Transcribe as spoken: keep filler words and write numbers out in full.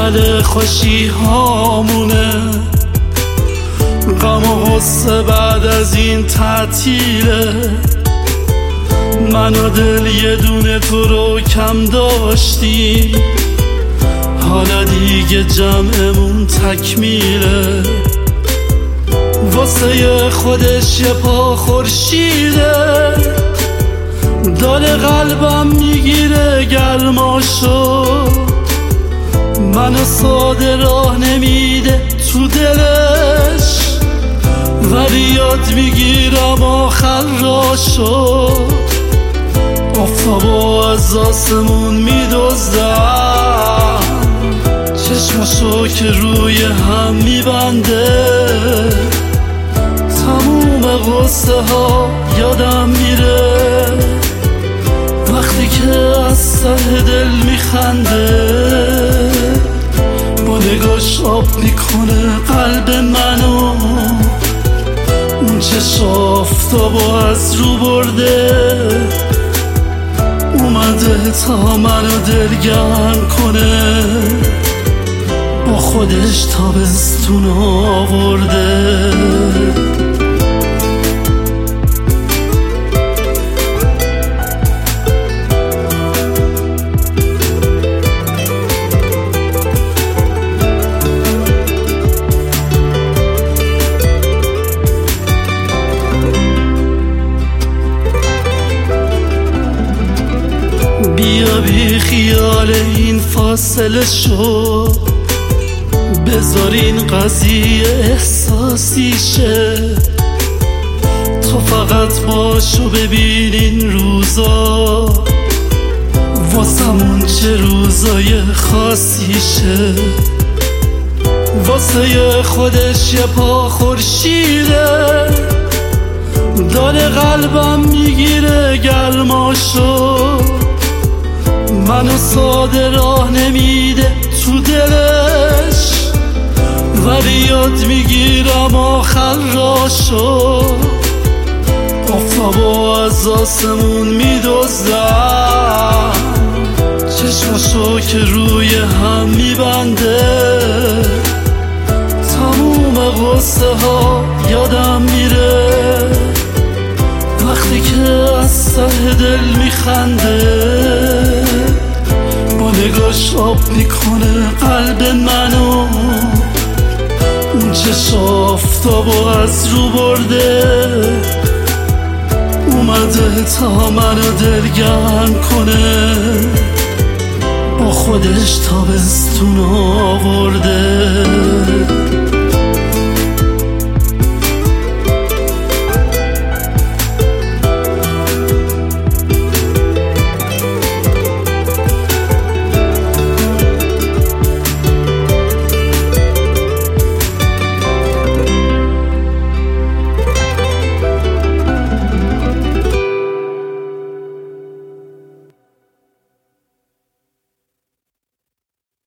عجله خوشی هامونه، غم و غصه بعد از این تعطیله. من و دل یه دونه تو رو کم داشتی، حالا دیگه جمعمون تکمیله. واسه خودش یه پا خورشیده، دل قلبم میگیره گرماشو. منو ساده راه نمیده تو دلش، ولی یاد میگیرم آخر راشو. آفتابو از آسمون میدزدم، چشمشو که روی هم میبنده. تموم غصه ها یادم میره وقتی که از ته دل میخنده. با نگاش آب میکنه قلب منو، اون چشم آفتابو از رو برده. اومده تا منو دلگرم کنه، با خودش تابستون آورده. بیا بی خیال این فاصله شو، بذار این قضیه احساسی شه. تو فقط باشو ببین این روزا، واسمون چه روزای خاصی شه. واسه خودش یه پا خورشیده، دل قلبم میگیره گرماشو. منو ساده راه نمیده تو دلش، ولی یاد میگیرم آخر راشو. آفتابو از آسمون میدزدم، چشمشو که روی هم میبنده. تموم غصه ها یادم میره وقتی که از ته دل میخنده. با نگاش آب میکنه قلب منو، اون چشم آفتابو از رو برده. اومده تا منو دلگرم کنه، با خودش تابستون آورده.